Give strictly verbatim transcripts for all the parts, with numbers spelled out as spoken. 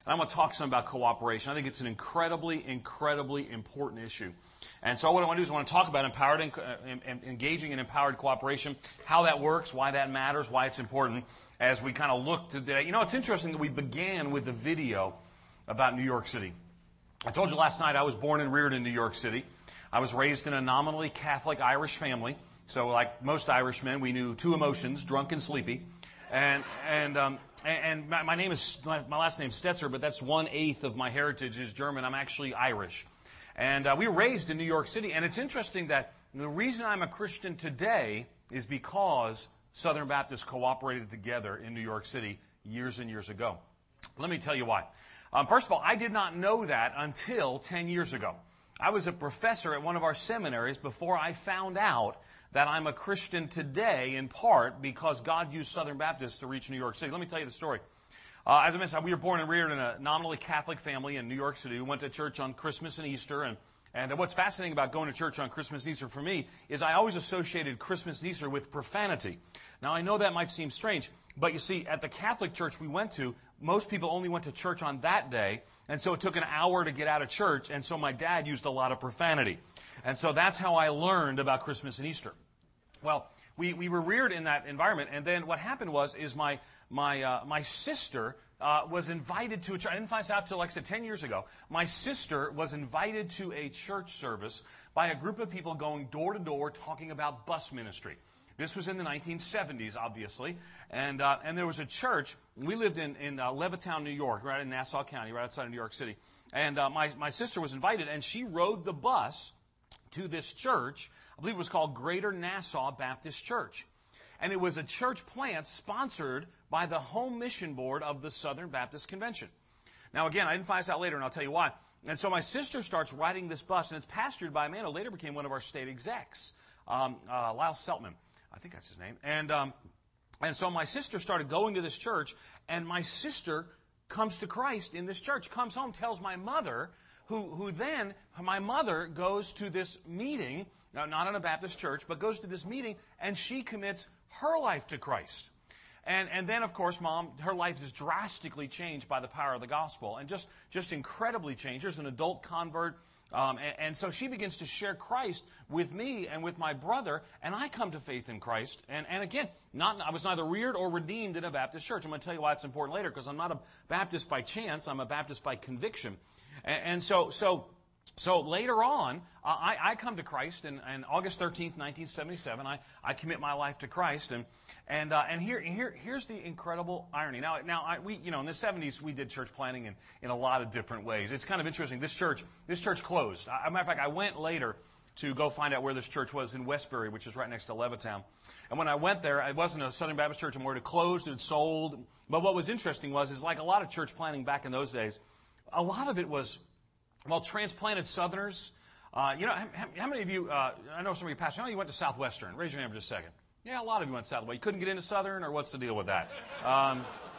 And I'm going to talk some about cooperation. I think it's an incredibly, incredibly important issue. And so what I want to do is I want to talk about empowered and, uh, engaging in empowered cooperation, how that works, why that matters, why it's important, as we kind of look today. You know, it's interesting that we began with a video about New York City. I told you last night I was born and reared in New York City. I was raised in a nominally Catholic Irish family. So like most Irishmen, we knew two emotions, drunk and sleepy. And and um, and my, my name is my, my last name is Stetzer, but that's one eighth of my heritage is German. I'm actually Irish. And uh, we were raised in New York City. And it's interesting that the reason I'm a Christian today is because Southern Baptists cooperated together in New York City years and years ago. Let me tell you why. Um, first of all, I did not know that until ten years ago. I was a professor at one of our seminaries before I found out that I'm a Christian today, in part because God used Southern Baptists to reach New York City. Let me tell you the story. Uh, as I mentioned, we were born and reared in a nominally Catholic family in New York City. We went to church on Christmas and Easter. And, and what's fascinating about going to church on Christmas and Easter for me is I always associated Christmas and Easter with profanity. Now, I know that might seem strange, but you see, at the Catholic church we went to, most people only went to church on that day, and so it took an hour to get out of church, and so my dad used a lot of profanity. And so that's how I learned about Christmas and Easter. Well, we, we were reared in that environment, and then what happened was is my my uh, my sister uh, was invited to a church. I didn't find this out till, like I said, ten years ago. My sister was invited to a church service by a group of people going door to door talking about bus ministry. This was in the nineteen seventies, obviously, and uh, and there was a church. We lived in in uh, Levittown, New York, right in Nassau County, right outside of New York City. And uh, my my sister was invited, and she rode the bus to this church. I believe it was called Greater Nassau Baptist Church. And it was a church plant sponsored by the Home Mission Board of the Southern Baptist Convention. Now, again, I didn't find this out later, and I'll tell you why. And so my sister starts riding this bus, and it's pastored by a man who later became one of our state execs, um, uh, Lyle Seltman. I think that's his name. And, um, and so my sister started going to this church, and my sister comes to Christ in this church, comes home, tells my mother, who, who then, my mother goes to this meeting, now, not in a Baptist church, but goes to this meeting, and she commits her life to Christ. And and then, of course, Mom, her life is drastically changed by the power of the gospel, and just, just incredibly changed. There's an adult convert, um, and, and so she begins to share Christ with me and with my brother, and I come to faith in Christ. And, and again, not I was neither reared or redeemed in a Baptist church. I'm going to tell you why it's important later, because I'm not a Baptist by chance. I'm a Baptist by conviction. And, and so so... So later on, uh, I, I come to Christ, and, and August thirteenth, nineteen seventy-seven, I, I commit my life to Christ, and and uh, and here here here's the incredible irony. Now now I, we you know in the seventies we did church planting in, in a lot of different ways. It's kind of interesting. This church this church closed. As a matter of fact, I went later to go find out where this church was in Westbury, which is right next to Levittown. And when I went there, it wasn't a Southern Baptist church anymore. It had closed, it had sold. But what was interesting was is like a lot of church planting back in those days, a lot of it was, well, transplanted Southerners. Uh, you know, how, how many of you, uh, I know some of you pastors, how many of you went to Southwestern? Raise your hand for just a second. Yeah, a lot of you went Southwestern. You couldn't get into Southern, or what's the deal with that? Um,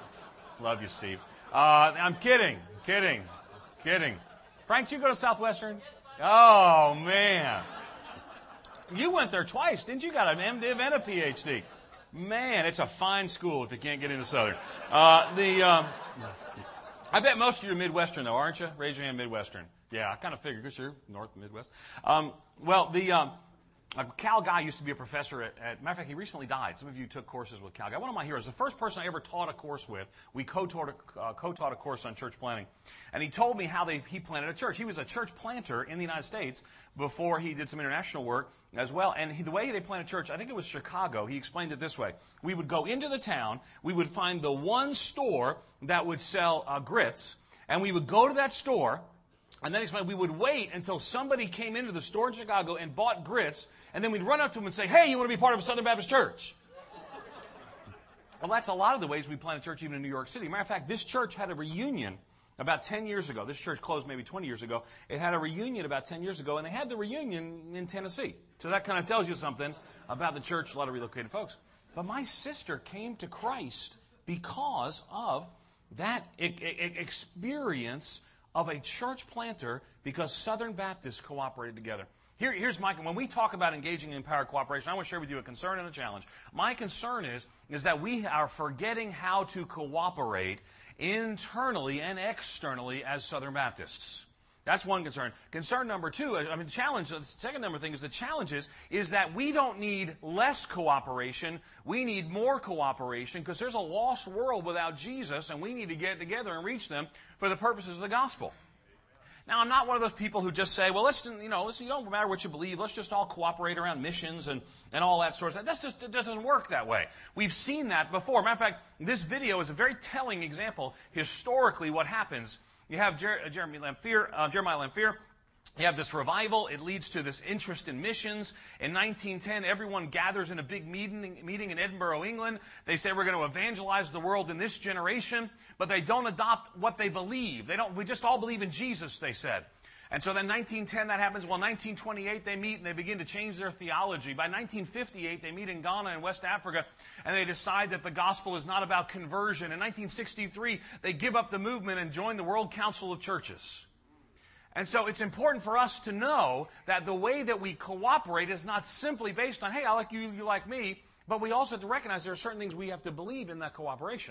love you, Steve. Uh, I'm kidding, kidding, kidding. Frank, did you go to Southwestern? Oh, man. You went there twice, didn't you? Got an MDiv and a P H D. Man, it's a fine school if you can't get into Southern. Uh, the... Um, I bet most of you are Midwestern, though, aren't you? Raise your hand, Midwestern. Yeah, I kind of figured, because you're North Midwest. Um, well, the um, a Cal guy used to be a professor at, at, matter of fact, he recently died. Some of you took courses with Cal guy. One of my heroes, the first person I ever taught a course with, we co-taught a, uh, co-taught a course on church planting. And he told me how they, he planted a church. He was a church planter in the United States before he did some international work as well. And he, the way they planted church, I think it was Chicago, he explained it this way. We would go into the town, we would find the one store that would sell uh, grits, and we would go to that store, and then he explained we would wait until somebody came into the store in Chicago and bought grits, and then we'd run up to them and say, hey, you want to be part of a Southern Baptist church? Well, that's a lot of the ways we planted church even in New York City. Matter of fact, this church had a reunion about ten years ago. This church closed maybe twenty years ago. It had a reunion about ten years ago, and they had the reunion in Tennessee. So that kind of tells you something about the church, a lot of relocated folks. But my sister came to Christ because of that experience of a church planter, because Southern Baptists cooperated together. Here, here's my, when we talk about engaging in empowered cooperation, I want to share with you a concern and a challenge. My concern is, is that we are forgetting how to cooperate internally and externally as Southern Baptists. That's one concern. Concern number two, I mean, the challenge, the second number thing is the challenge is, is that we don't need less cooperation. We need more cooperation because there's a lost world without Jesus, and we need to get together and reach them for the purposes of the gospel. Now, I'm not one of those people who just say, well, let's, you know, let's, you don't matter what you believe, let's just all cooperate around missions and, and all that sort of stuff. That's just, it doesn't work that way. We've seen that before. Matter of fact, this video is a very telling example, historically, what happens. You have Jer- Jeremy Lamphere, uh, Jeremiah Lamphere. You have this revival. It leads to this interest in missions. In nineteen ten, everyone gathers in a big meeting, meeting in Edinburgh, England. They say we're going to evangelize the world in this generation, but they don't adopt what they believe. They don't. We just all believe in Jesus, they said. And so then nineteen ten, that happens. Well, nineteen twenty-eight, they meet and they begin to change their theology. By nineteen fifty-eight, they meet in Ghana in West Africa, and they decide that the gospel is not about conversion. In nineteen sixty-three, they give up the movement and join the World Council of Churches. And so it's important for us to know that the way that we cooperate is not simply based on, hey, I like you, you like me, but we also have to recognize there are certain things we have to believe in that cooperation.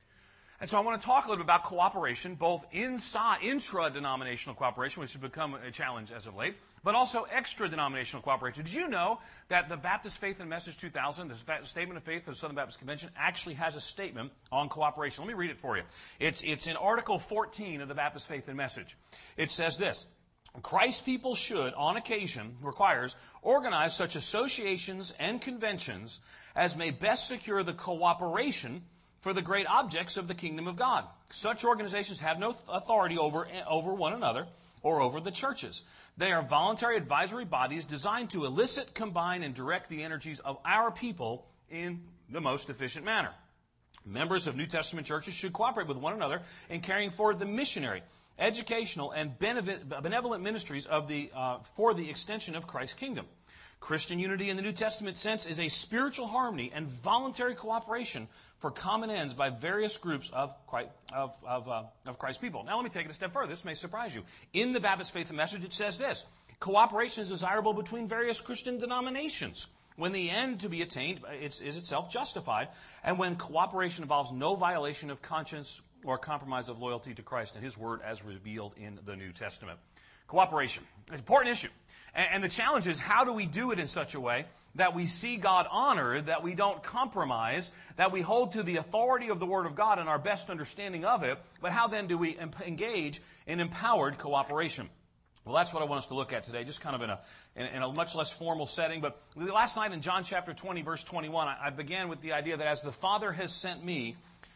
And so I want to talk a little bit about cooperation, both inside, intra-denominational cooperation, which has become a challenge as of late, but also extra-denominational cooperation. Did you know that the Baptist Faith and Message two thousand, the Statement of Faith of the Southern Baptist Convention, actually has a statement on cooperation? Let me read it for you. It's, it's in Article fourteen of the Baptist Faith and Message. It says this: Christ's people should, on occasion, requires, organize such associations and conventions as may best secure the cooperation for the great objects of the kingdom of God. Such organizations have no authority over, over one another or over the churches. They are voluntary advisory bodies designed to elicit, combine, and direct the energies of our people in the most efficient manner. Members of New Testament churches should cooperate with one another in carrying forward the missionary, educational, and benevolent ministries of the, uh, for the extension of Christ's kingdom. Christian unity in the New Testament sense is a spiritual harmony and voluntary cooperation for common ends by various groups of, of, of, uh, of Christ's people. Now let me take it a step further. This may surprise you. In the Baptist Faith and Message, it says this: cooperation is desirable between various Christian denominations when the end to be attained is itself justified, and when cooperation involves no violation of conscience or compromise of loyalty to Christ and His Word as revealed in the New Testament. Cooperation, an important issue. And the challenge is, how do we do it in such a way that we see God honored, that we don't compromise, that we hold to the authority of the Word of God and our best understanding of it, but how then do we engage in empowered cooperation? Well, that's what I want us to look at today, just kind of in a, in, in a much less formal setting. But last night in John chapter twenty, verse twenty-one, I, I began with the idea that as the Father has sent me,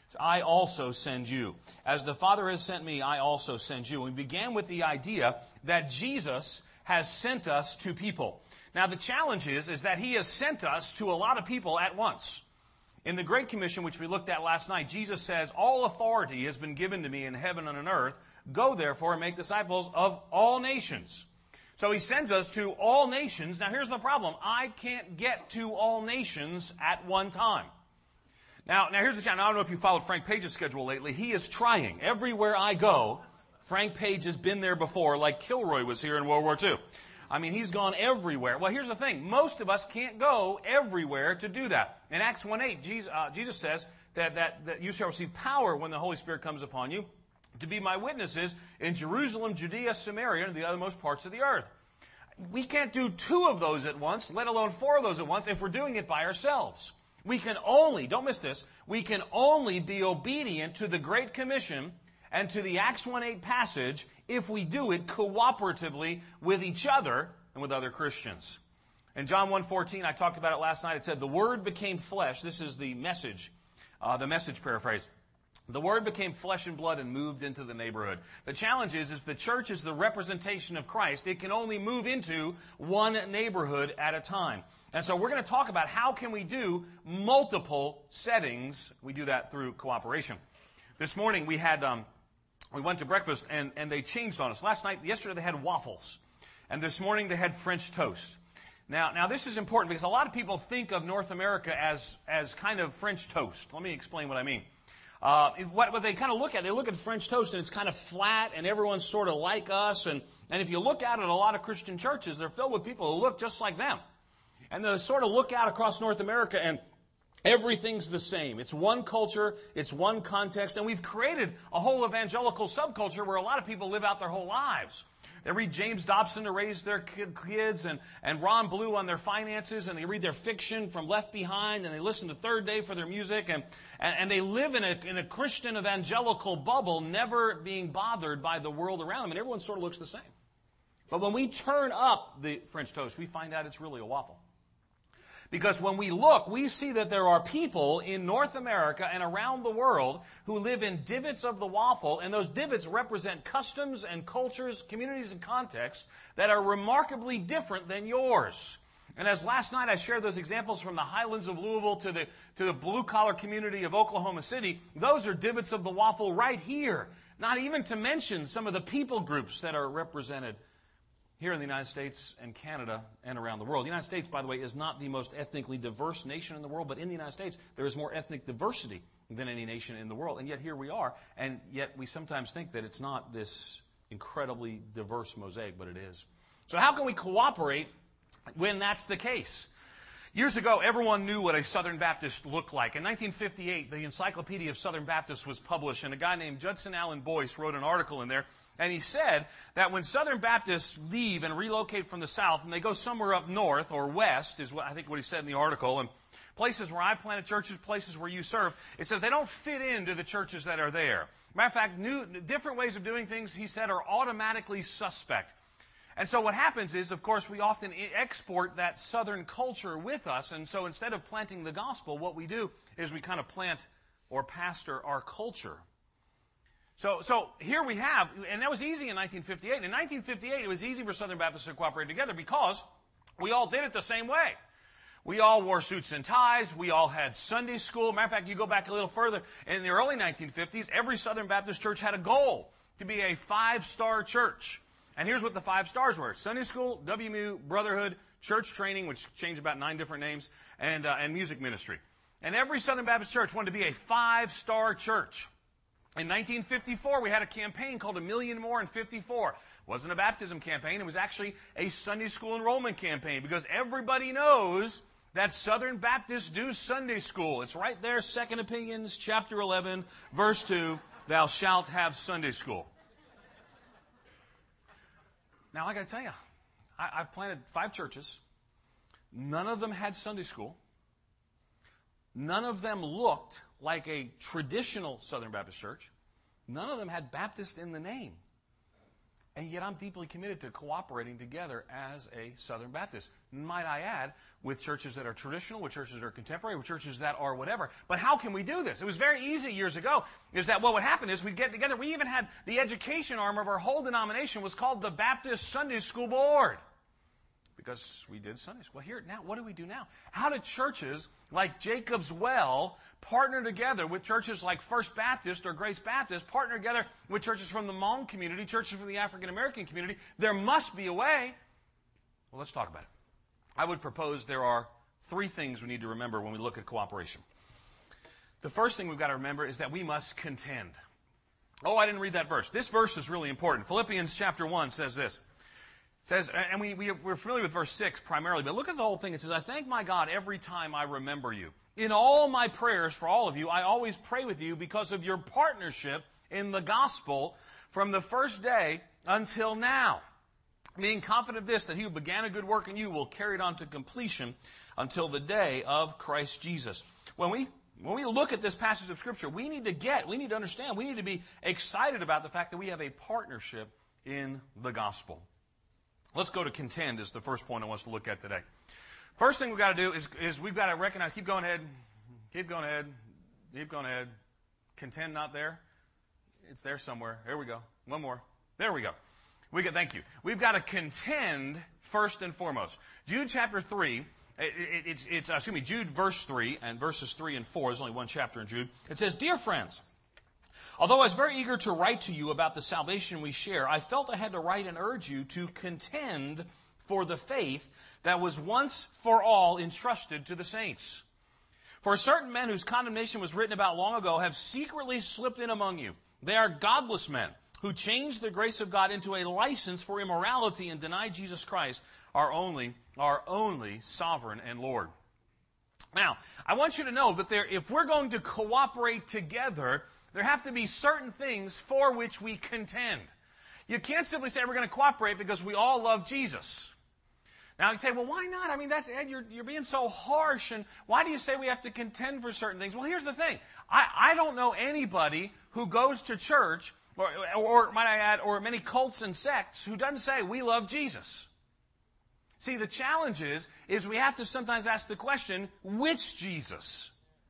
I also send you. As the Father has sent me, I also send you. We began with the idea that Jesus has sent us to people. Now, the challenge is, is that He has sent us to a lot of people at once. In the Great Commission, which we looked at last night, Jesus says, all authority has been given to me in heaven and on earth. Go, therefore, and make disciples of all nations. So He sends us to all nations. Now, here's the problem. I can't get to all nations at one time. Now, now here's the challenge. I don't know if you followed Frank Page's schedule lately. He is trying. Everywhere I go, Frank Page has been there before, like Kilroy was here in World War Two. I mean, he's gone everywhere. Well, here's the thing. Most of us can't go everywhere to do that. In Acts one eight, Jesus, uh, Jesus says that, that, that you shall receive power when the Holy Spirit comes upon you to be my witnesses in Jerusalem, Judea, Samaria, and the othermost parts of the earth. We can't do two of those at once, let alone four of those at once, if we're doing it by ourselves. We can only, don't miss this, we can only be obedient to the Great Commission and to the Acts one eight passage if we do it cooperatively with each other and with other Christians. In John one fourteen, I talked about it last night, it said, the Word became flesh. This is the message, uh, the message paraphrase. The Word became flesh and blood and moved into the neighborhood. The challenge is, if the church is the representation of Christ, it can only move into one neighborhood at a time. And so we're going to talk about how can we do multiple settings. We do that through cooperation. This morning we had... Um, We went to breakfast, and, and they changed on us. Last night, yesterday, they had waffles. And this morning, they had French toast. Now, now this is important because a lot of people think of North America as, as kind of French toast. Let me explain what I mean. Uh, what, what they kind of look at, they look at French toast and it's kind of flat and everyone's sort of like us. And, and if you look out at a lot of Christian churches, they're filled with people who look just like them. And they sort of look out across North America and everything's the same. It's one culture, it's one context, and we've created a whole evangelical subculture where a lot of people live out their whole lives. They read James Dobson to raise their kids and, and Ron Blue on their finances, and they read their fiction from Left Behind, and they listen to Third Day for their music, and, and, and they live in a, in a Christian evangelical bubble, never being bothered by the world around them, and everyone sort of looks the same. But when we turn up the French toast, we find out it's really a waffle. Because when we look, we see that there are people in North America and around the world who live in divots of the waffle, and those divots represent customs and cultures, communities and contexts that are remarkably different than yours. And as last night I shared those examples from the highlands of Louisville to the, to the blue-collar community of Oklahoma City, those are divots of the waffle right here. Not even to mention some of the people groups that are represented here in the United States and Canada and around the world. The United States, by the way, is not the most ethnically diverse nation in the world, but in the United States, there is more ethnic diversity than any nation in the world. And yet here we are, and yet we sometimes think that it's not this incredibly diverse mosaic, but it is. So how can we cooperate when that's the case? Years ago, everyone knew what a Southern Baptist looked like. In nineteen fifty-eight, the Encyclopedia of Southern Baptists was published, and a guy named Judson Allen Boyce wrote an article in there, and he said that when Southern Baptists leave and relocate from the South, and they go somewhere up north or west, is what I think what he said in the article, and places where I planted churches, places where you serve, it says they don't fit into the churches that are there. Matter of fact, new, different ways of doing things, he said, are automatically suspect. And so what happens is, of course, we often export that Southern culture with us. And so instead of planting the gospel, what we do is we kind of plant or pastor our culture. So, so here we have, and that was easy in nineteen fifty-eight. In nineteen fifty-eight, it was easy for Southern Baptists to cooperate together because we all did it the same way. We all wore suits and ties. We all had Sunday school. Matter of fact, you go back a little further. In the early nineteen fifties, every Southern Baptist church had a goal to be a five-star church. And here's what the five stars were. Sunday school, W M U, Brotherhood, church training, which changed about nine different names, and, uh, and music ministry. And every Southern Baptist church wanted to be a five-star church. In nineteen fifty-four, we had a campaign called A Million More in fifty-four. It wasn't a baptism campaign. It was actually a Sunday school enrollment campaign because everybody knows that Southern Baptists do Sunday school. It's right there, Second Opinions, chapter eleven, verse two, thou shalt have Sunday school. Now, I got to tell you, I, I've planted five churches. None of them had Sunday school. None of them looked like a traditional Southern Baptist church. None of them had Baptist in the name. And yet I'm deeply committed to cooperating together as a Southern Baptist. Might I add, with churches that are traditional, with churches that are contemporary, with churches that are whatever. But how can we do this? It was very easy years ago. Is that what would happen is we'd get together. We even had the education arm of our whole denomination was called the Baptist Sunday School Board. Because we did Sunday school. Well, here, now, what do we do now? How do churches like Jacob's Well partner together with churches like First Baptist or Grace Baptist, partner together with churches from the Hmong community, churches from the African American community? There must be a way. Well, let's talk about it. I would propose there are three things we need to remember when we look at cooperation. The first thing we've got to remember is that we must contend. Oh, I didn't read that verse. This verse is really important. Philippians chapter one says this. It says, and we, we, we're familiar with verse six primarily, but look at the whole thing. It says, I thank my God every time I remember you. In all my prayers for all of you, I always pray with you because of your partnership in the gospel from the first day until now. Being confident of this, that he who began a good work in you will carry it on to completion until the day of Christ Jesus. When we When we look at this passage of Scripture, we need to get, we need to understand, we need to be excited about the fact that we have a partnership in the gospel. Let's go to contend is the first point I want us to look at today. First thing we've got to do is, is we've got to recognize, keep going ahead, keep going ahead, keep going ahead. Contend not there. It's there somewhere. Here we go. One more. There we go. We got, thank you. We've got to contend first and foremost. Jude chapter three, it, it, it's, it's, uh, excuse me, Jude verse three and verses three and four. There's only one chapter in Jude. It says, Dear friends, although I was very eager to write to you about the salvation we share, I felt I had to write and urge you to contend for the faith that was once for all entrusted to the saints. For certain men whose condemnation was written about long ago have secretly slipped in among you. They are godless men who changed the grace of God into a license for immorality and deny Jesus Christ, our only, our only sovereign and Lord. Now, I want you to know that there, if we're going to cooperate together, there have to be certain things for which we contend. You can't simply say we're going to cooperate because we all love Jesus. Now you say, well, why not? I mean, that's Ed, you're, you're being so harsh, and why do you say we have to contend for certain things? Well, here's the thing. I, I don't know anybody who goes to church, or, or might I add, or many cults and sects, who doesn't say we love Jesus. See, the challenge is, is we have to sometimes ask the question, which Jesus?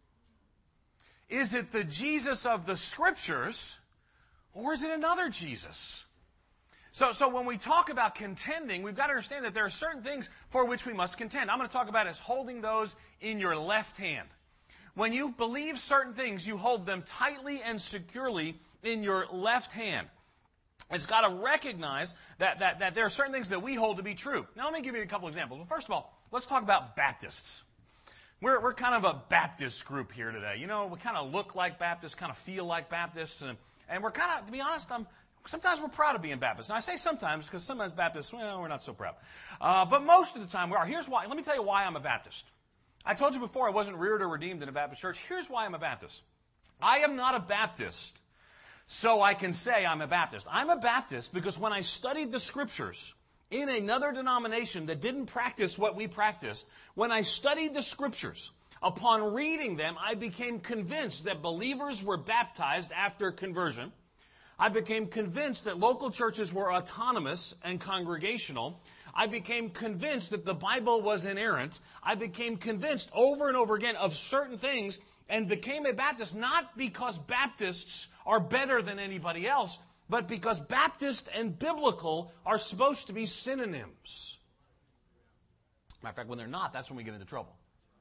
Is it the Jesus of the Scriptures, or is it another Jesus? So, so when we talk about contending, we've got to understand that there are certain things for which we must contend. I'm going to talk about as holding those in your left hand. When you believe certain things, you hold them tightly and securely in your left hand. It's got to recognize that, that, that there are certain things that we hold to be true. Now, let me give you a couple examples. Well, first of all, let's talk about Baptists. We're, we're kind of a Baptist group here today. You know, we kind of look like Baptists, kind of feel like Baptists, and, and we're kind of, to be honest, I'm, sometimes we're proud of being Baptists. Now, I say sometimes because sometimes Baptists, well, we're not so proud. Uh, but most of the time we are. Here's why. Let me tell you why I'm a Baptist. I told you before I wasn't reared or redeemed in a Baptist church. Here's why I'm a Baptist. I am not a Baptist so I can say I'm a Baptist. I'm a Baptist because when I studied the Scriptures in another denomination that didn't practice what we practiced, when I studied the Scriptures, upon reading them, I became convinced that believers were baptized after conversion. I became convinced that local churches were autonomous and congregational. I became convinced that the Bible was inerrant. I became convinced over and over again of certain things and became a Baptist, not because Baptists are better than anybody else, but because Baptist and biblical are supposed to be synonyms. Matter of fact, when they're not, that's when we get into trouble.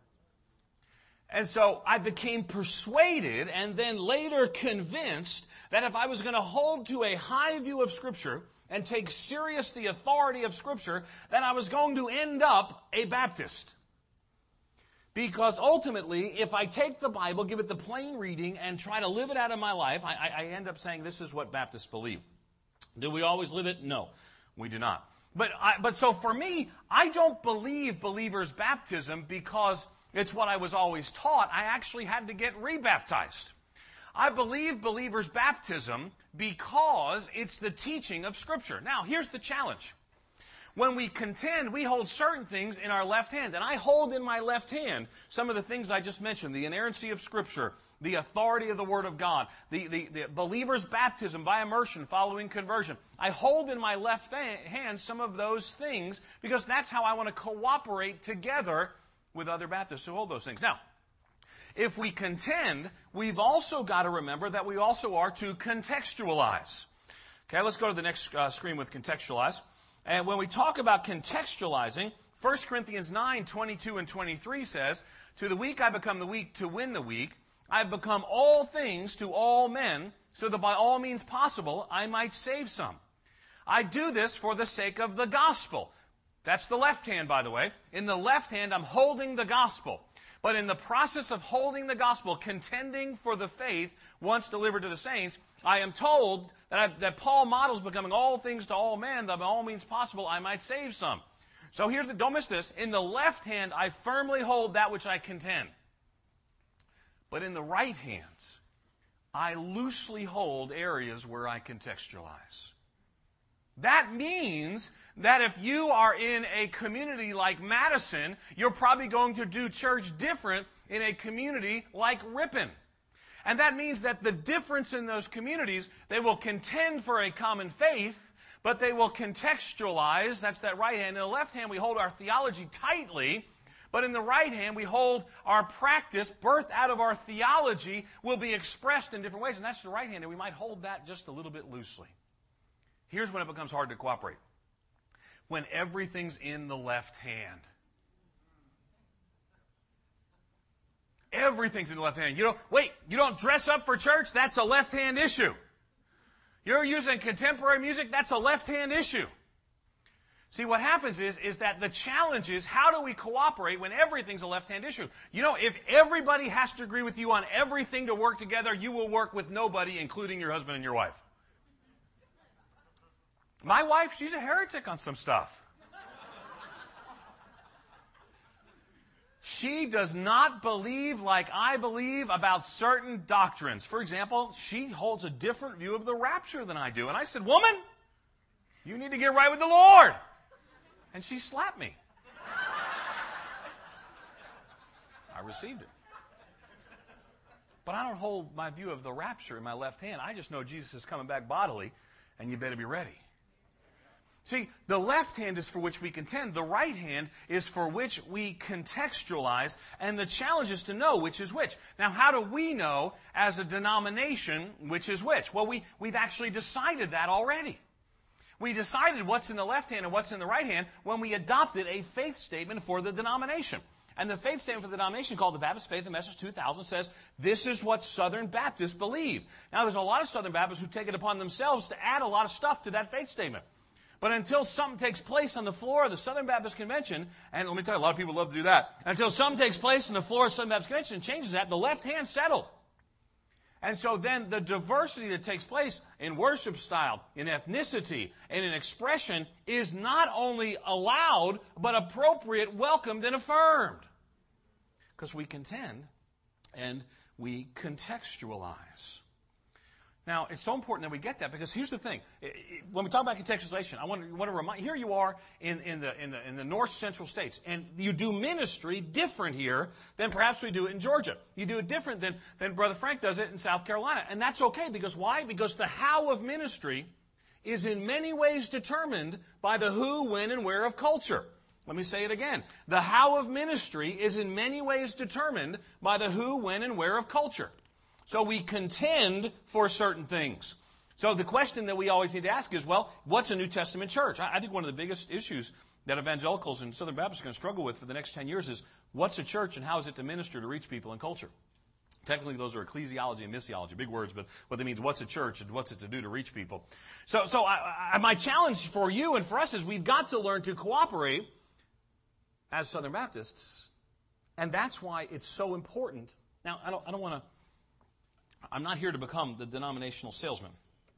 And so I became persuaded and then later convinced that if I was going to hold to a high view of Scripture and take serious the authority of Scripture, then I was going to end up a Baptist. Because ultimately, if I take the Bible, give it the plain reading, and try to live it out in my life, I, I end up saying this is what Baptists believe. Do we always live it? No, we do not. But, I, but so for me, I don't believe believers' baptism because it's what I was always taught. I actually had to get rebaptized. I believe believers' baptism because it's the teaching of Scripture. Now, here's the challenge. When we contend, we hold certain things in our left hand. And I hold in my left hand some of the things I just mentioned. The inerrancy of Scripture, the authority of the Word of God, the, the, the believer's baptism by immersion following conversion. I hold in my left hand some of those things because that's how I want to cooperate together with other Baptists who hold those things. Now, if we contend, we've also got to remember that we also are to contextualize. Okay, let's go to the next uh, screen with contextualize. And when we talk about contextualizing, First Corinthians nine, twenty-two and twenty-three says, "To the weak I become the weak to win the weak. I have become all things to all men, so that by all means possible I might save some. I do this for the sake of the gospel." That's the left hand, by the way. In the left hand, I'm holding the gospel. But in the process of holding the gospel, contending for the faith once delivered to the saints, I am told that, I, that Paul models becoming all things to all men, that by all means possible I might save some. So here's the, don't miss this. In the left hand, I firmly hold that which I contend. But in the right hand, I loosely hold areas where I contextualize. That means that if you are in a community like Madison, you're probably going to do church different in a community like Ripon. And that means that the difference in those communities, they will contend for a common faith, but they will contextualize. That's that right hand. In the left hand, we hold our theology tightly, but in the right hand, we hold our practice, birthed out of our theology, will be expressed in different ways. And that's the right hand, and we might hold that just a little bit loosely. Here's when it becomes hard to cooperate. When everything's in the left hand. Everything's in the left hand. You don't, wait, you don't dress up for church? That's a left-hand issue. You're using contemporary music? That's a left-hand issue. See, what happens is, is that the challenge is, how do we cooperate when everything's a left-hand issue? You know, if everybody has to agree with you on everything to work together, you will work with nobody, including your husband and your wife. My wife, she's a heretic on some stuff. She does not believe like I believe about certain doctrines. For example, she holds a different view of the rapture than I do. And I said, woman, you need to get right with the Lord. And she slapped me. I received it. But I don't hold my view of the rapture in my left hand. I just know Jesus is coming back bodily, and you better be ready. See, the left hand is for which we contend. The right hand is for which we contextualize. And the challenge is to know which is which. Now, how do we know as a denomination which is which? Well, we, we've actually decided that already. We decided what's in the left hand and what's in the right hand when we adopted a faith statement for the denomination. And the faith statement for the denomination, called the Baptist Faith and Message two thousand, says, this is what Southern Baptists believe. Now, there's a lot of Southern Baptists who take it upon themselves to add a lot of stuff to that faith statement. But until something takes place on the floor of the Southern Baptist Convention, and let me tell you, a lot of people love to do that, until something takes place on the floor of the Southern Baptist Convention and changes that, the left hand settled. And so then the diversity that takes place in worship style, in ethnicity, and in expression is not only allowed, but appropriate, welcomed, and affirmed. Because we contend and we contextualize. Now, it's so important that we get that, because here's the thing. When we talk about contextualization, I want to, want to remind, here you are in, in, the, in, the, in the north central states, and you do ministry different here than perhaps we do it in Georgia. You do it different than, than Brother Frank does it in South Carolina. And that's okay, because why? Because the how of ministry is in many ways determined by the who, when, and where of culture. Let me say it again. The how of ministry is in many ways determined by the who, when, and where of culture. So we contend for certain things. So the question that we always need to ask is, well, what's a New Testament church? I think one of the biggest issues that evangelicals and Southern Baptists are going to struggle with for the next ten years is, what's a church and how is it to minister to reach people in culture? Technically, those are ecclesiology and missiology, big words, but what that means, what's a church and what's it to do to reach people? So, so I, I, my challenge for you and for us is, we've got to learn to cooperate as Southern Baptists, and that's why it's so important. Now, I don't, I don't want to... I'm not here to become the denominational salesman.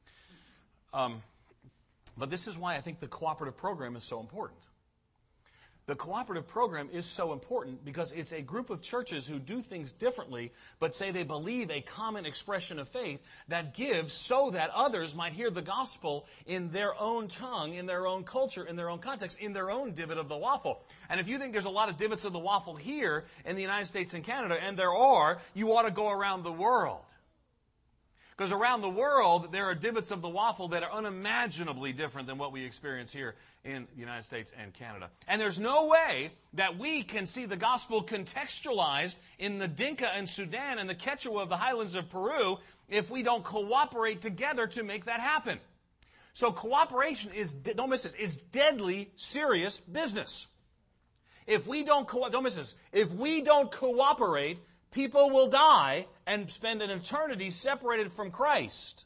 Um, but this is why I think the cooperative program is so important. The cooperative program is so important because it's a group of churches who do things differently, but say they believe a common expression of faith that gives so that others might hear the gospel in their own tongue, in their own culture, in their own context, in their own divot of the waffle. And if you think there's a lot of divots of the waffle here in the United States and Canada, and there are, you ought to go around the world. Because around the world, there are divots of the waffle that are unimaginably different than what we experience here in the United States and Canada. And there's no way that we can see the gospel contextualized in the Dinka and Sudan and the Quechua of the highlands of Peru if we don't cooperate together to make that happen. So cooperation is, don't miss this, is deadly serious business. If we don't, co- don't miss this, if we don't cooperate, people will die and spend an eternity separated from Christ.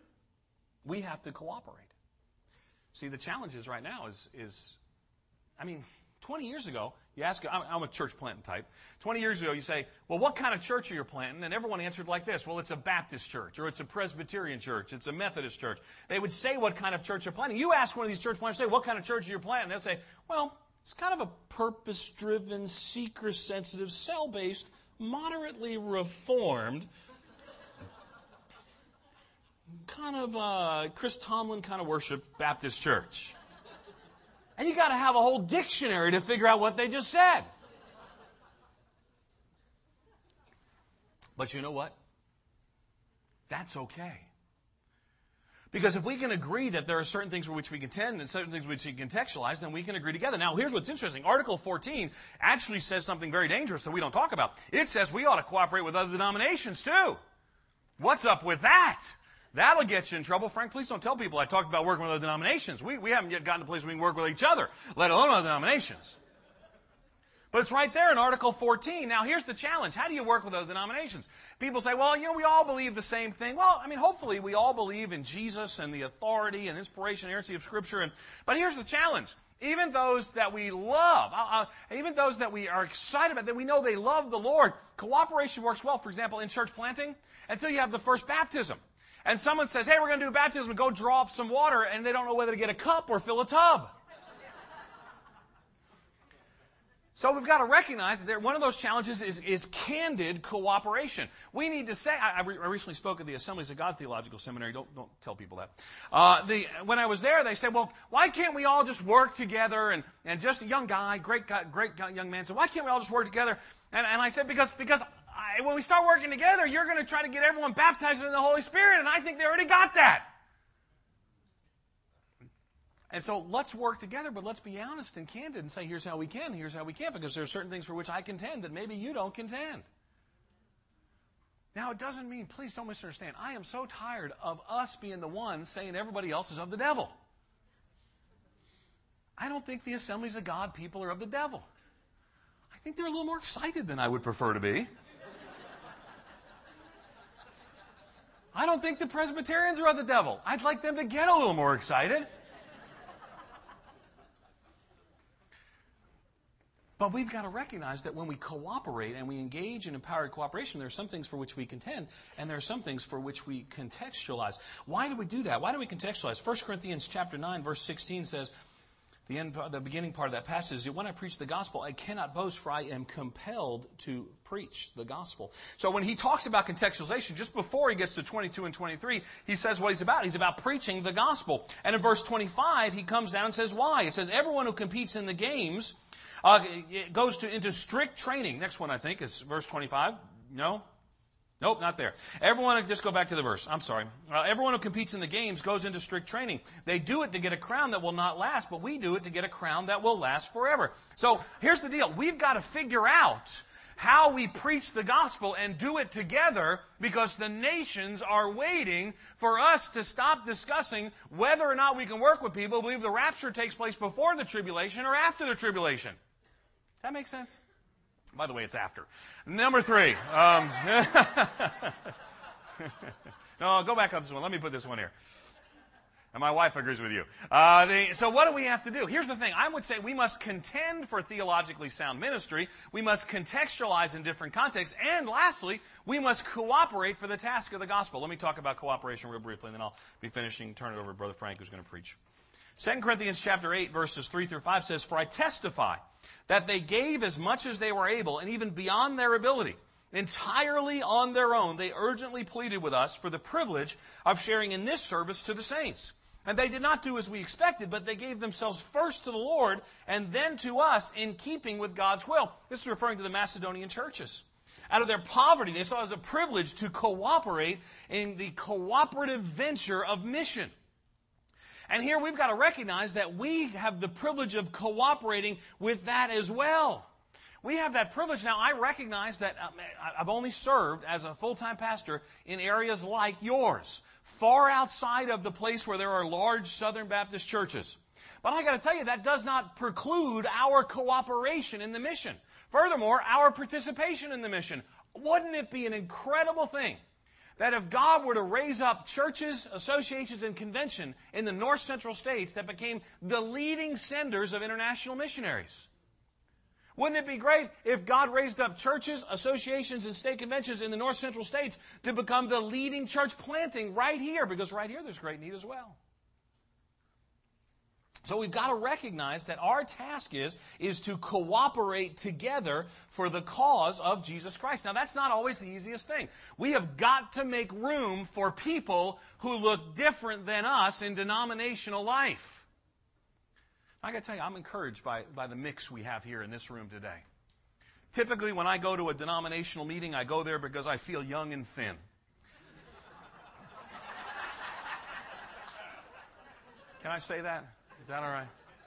We have to cooperate. See, the challenge is right now is, is I mean, twenty years ago, you ask, I'm, I'm a church planting type. twenty years ago, you say, well, what kind of church are you planting? And everyone answered like this, well, it's a Baptist church, or it's a Presbyterian church, it's a Methodist church. They would say what kind of church you're planting. You ask one of these church planters, say, what kind of church are you planting? They'll say, well, it's kind of a purpose-driven, seeker-sensitive, cell-based, moderately reformed, kind of uh, Chris Tomlin kind of worship Baptist church. And you got to have a whole dictionary to figure out what they just said. But you know what? That's okay. Because if we can agree that there are certain things for which we contend and certain things which we contextualize, then we can agree together. Now, here's what's interesting. Article fourteen actually says something very dangerous that we don't talk about. It says we ought to cooperate with other denominations, too. What's up with that? That'll get you in trouble. Frank, please don't tell people I talked about working with other denominations. We, we haven't yet gotten to a place where we can work with each other, let alone other denominations. But it's right there in Article fourteen. Now, here's the challenge. How do you work with other denominations? People say, well, you know, we all believe the same thing. Well, I mean, hopefully we all believe in Jesus and the authority and inspiration and inerrancy of Scripture. And, but here's the challenge. even those that we love, uh, uh, even those that we are excited about, that we know they love the Lord, cooperation works well. For example, in church planting, until you have the first baptism. And someone says, hey, we're going to do a baptism, go draw up some water, and they don't know whether to get a cup or fill a tub. So we've got to recognize that one of those challenges is, is candid cooperation. We need to say, I, I recently spoke at the Assemblies of God Theological Seminary. Don't, don't tell people that. Uh, the, when I was there, they said, well, why can't we all just work together? And, and just a young guy, great guy, great young man said, why can't we all just work together? And, and I said, because, because I, when we start working together, you're going to try to get everyone baptized in the Holy Spirit, and I think they already got that. And so let's work together, but let's be honest and candid and say, here's how we can, here's how we can't, because there are certain things for which I contend that maybe you don't contend. Now, it doesn't mean, please don't misunderstand, I am so tired of us being the ones saying everybody else is of the devil. I don't think the Assemblies of God people are of the devil. I think they're a little more excited than I would prefer to be. I don't think the Presbyterians are of the devil. I'd like them to get a little more excited. But we've got to recognize that when we cooperate and we engage in empowered cooperation, there are some things for which we contend, and there are some things for which we contextualize. Why do we do that? Why do we contextualize? First Corinthians chapter nine, verse sixteen says, the end, the beginning part of that passage is, when I preach the gospel, I cannot boast, for I am compelled to preach the gospel. So when he talks about contextualization, just before he gets to twenty-two and twenty-three, he says what he's about. He's about preaching the gospel. And in verse twenty-five, he comes down and says why. It says, everyone who competes in the games Uh, it goes to, into strict training. Next one, I think, is verse twenty-five. No? Nope, not there. Everyone, just go back to the verse. I'm sorry. Uh, everyone who competes in the games goes into strict training. They do it to get a crown that will not last, but we do it to get a crown that will last forever. So here's the deal. We've got to figure out how we preach the gospel and do it together, because the nations are waiting for us to stop discussing whether or not we can work with people who believe the rapture takes place before the tribulation or after the tribulation. Does that make sense? By the way, it's after. Number three. Um, no, go back on this one. Let me put this one here. And my wife agrees with you. Uh, the, so what do we have to do? Here's the thing. I would say we must contend for theologically sound ministry. We must contextualize in different contexts. And lastly, we must cooperate for the task of the gospel. Let me talk about cooperation real briefly, and then I'll be finishing. Turn it over to Brother Frank, who's going to preach. Second Corinthians chapter eight, verses three through five says, for I testify that they gave as much as they were able, and even beyond their ability, entirely on their own. They urgently pleaded with us for the privilege of sharing in this service to the saints. And they did not do as we expected, but they gave themselves first to the Lord and then to us, in keeping with God's will. This is referring to the Macedonian churches. Out of their poverty, they saw it as a privilege to cooperate in the cooperative venture of mission. And here we've got to recognize that we have the privilege of cooperating with that as well. We have that privilege. Now, I recognize that I've only served as a full-time pastor in areas like yours, far outside of the place where there are large Southern Baptist churches. But I got to tell you, that does not preclude our cooperation in the mission. Furthermore, our participation in the mission. Wouldn't it be an incredible thing that if God were to raise up churches, associations, and convention in the north central states that became the leading senders of international missionaries? Wouldn't it be great if God raised up churches, associations, and state conventions in the north central states to become the leading church planting right here? Because right here there's great need as well. So we've got to recognize that our task is, is to cooperate together for the cause of Jesus Christ. Now, that's not always the easiest thing. We have got to make room for people who look different than us in denominational life. I got to tell you, I'm encouraged by, by the mix we have here in this room today. Typically, when I go to a denominational meeting, I go there because I feel young and thin. Can I say that? Is that all right?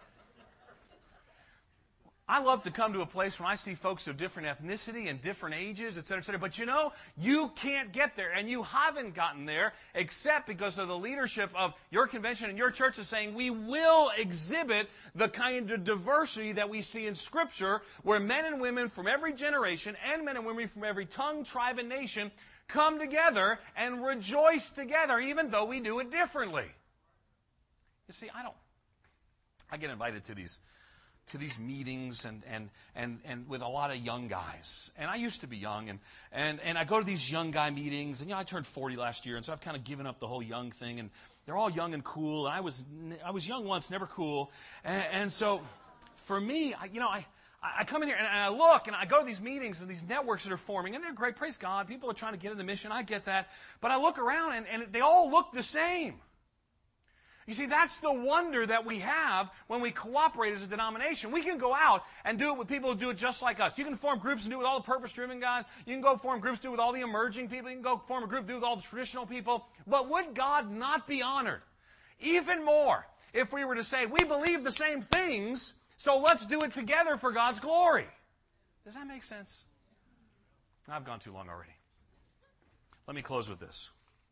I love to come to a place when I see folks of different ethnicity and different ages, et cetera, et cetera. But you know, you can't get there, and you haven't gotten there except because of the leadership of your convention and your church is saying we will exhibit the kind of diversity that we see in Scripture, where men and women from every generation and men and women from every tongue, tribe, and nation come together and rejoice together, even though we do it differently. You see, I don't I get invited to these to these meetings and, and, and, and with a lot of young guys. And I used to be young, and, and, and I go to these young guy meetings, and you know, I turned forty last year, and so I've kind of given up the whole young thing, and they're all young and cool, and I was I was young once, never cool. And, and so for me, I, you know, I, I come in here, and I look, and I go to these meetings, and these networks that are forming, and they're great, praise God. People are trying to get in the mission, I get that. But I look around, and, and they all look the same. You see, that's the wonder that we have when we cooperate as a denomination. We can go out and do it with people who do it just like us. You can form groups and do it with all the purpose-driven guys. You can go form groups, do it with all the emerging people. You can go form a group, do it with all the traditional people. But would God not be honored even more if we were to say, we believe the same things, so let's do it together for God's glory? Does that make sense? I've gone too long already. Let me close with this.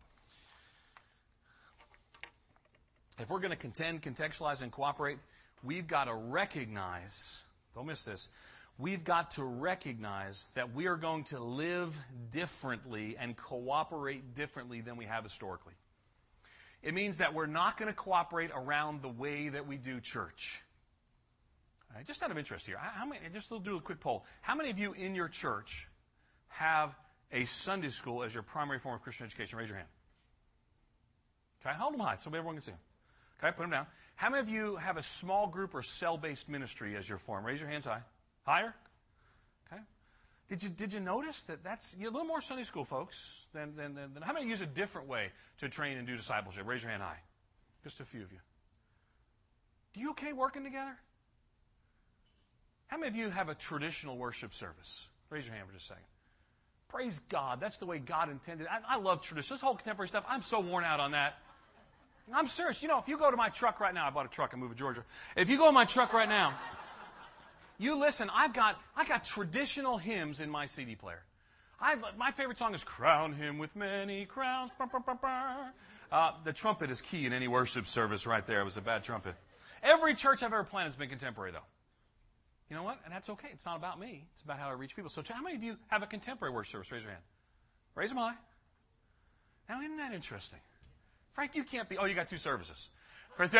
If we're going to contend, contextualize, and cooperate, we've got to recognize, don't miss this, we've got to recognize that we are going to live differently and cooperate differently than we have historically. It means that we're not going to cooperate around the way that we do church. Uh, just out of interest here, how many, just do a quick poll. How many of you in your church have a Sunday school as your primary form of Christian education? Raise your hand. Okay, hold them high so everyone can see them. Okay, put them down. How many of you have a small group or cell-based ministry as your form? Raise your hands high. Higher? Okay. Did you did you notice that that's you're a little more Sunday school folks than, than, than, than how many use a different way to train and do discipleship? Raise your hand high. Just a few of you. Do you okay working together? How many of you have a traditional worship service? Raise your hand for just a second. Praise God. That's the way God intended. I, I love tradition. This whole contemporary stuff, I'm so worn out on that. I'm serious. You know, if you go to my truck right now, I bought a truck, I moved to Georgia. If you go to my truck right now, you listen, I've got I got traditional hymns in my C D player. I've, my favorite song is Crown Him with Many Crowns. Uh, the trumpet is key in any worship service right there. It was a bad trumpet. Every church I've ever planted has been contemporary, though. You know what? And that's okay. It's not about me. It's about how I reach people. So how many of you have a contemporary worship service? Raise your hand. Raise them high. Now, isn't that interesting? Frank, you can't be. Oh, you got two services. Frank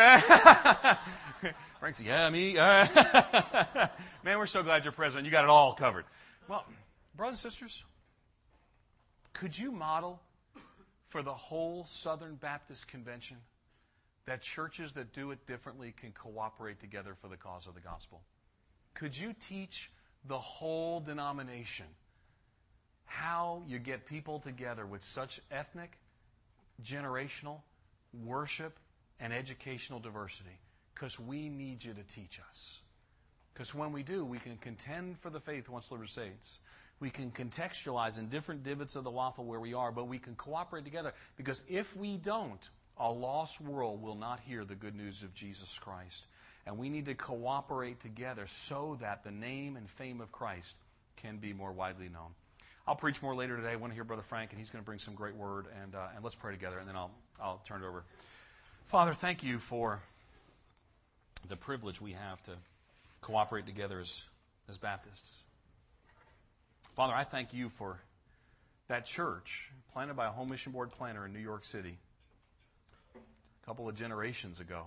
said, yeah, me. Man, we're so glad you're president. You got it all covered. Well, brothers and sisters, could you model for the whole Southern Baptist Convention that churches that do it differently can cooperate together for the cause of the gospel? Could you teach the whole denomination how you get people together with such ethnic, generational, worship, and educational diversity? Because we need you to teach us. Because when we do, we can contend for the faith once delivered saints. We can contextualize in different divots of the waffle where we are, but we can cooperate together. Because if we don't, a lost world will not hear the good news of Jesus Christ. And we need to cooperate together so that the name and fame of Christ can be more widely known. I'll preach more later today. I want to hear Brother Frank, and he's going to bring some great word, and uh, and let's pray together, and then I'll I'll turn it over. Father, thank you for the privilege we have to cooperate together as, as Baptists. Father, I thank you for that church planted by a home mission board planter in New York City a couple of generations ago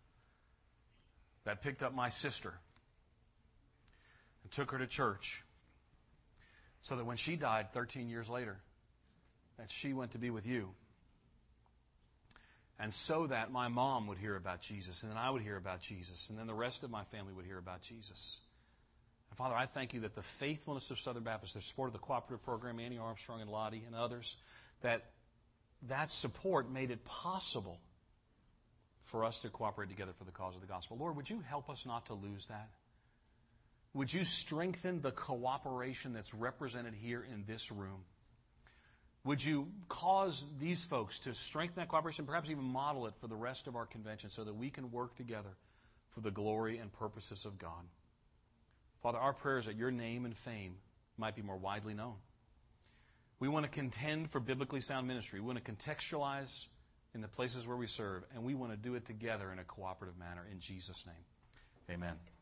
that picked up my sister and took her to church so that when she died thirteen years later, that she went to be with you. And so that my mom would hear about Jesus, and then I would hear about Jesus, and then the rest of my family would hear about Jesus. And Father, I thank you that the faithfulness of Southern Baptist, the support of the cooperative program, Annie Armstrong and Lottie and others, that that support made it possible for us to cooperate together for the cause of the gospel. Lord, would you help us not to lose that? Would you strengthen the cooperation that's represented here in this room? Would you cause these folks to strengthen that cooperation, perhaps even model it for the rest of our convention so that we can work together for the glory and purposes of God? Father, our prayer is that your name and fame might be more widely known. We want to contend for biblically sound ministry. We want to contextualize in the places where we serve, and we want to do it together in a cooperative manner. In Jesus' name, amen.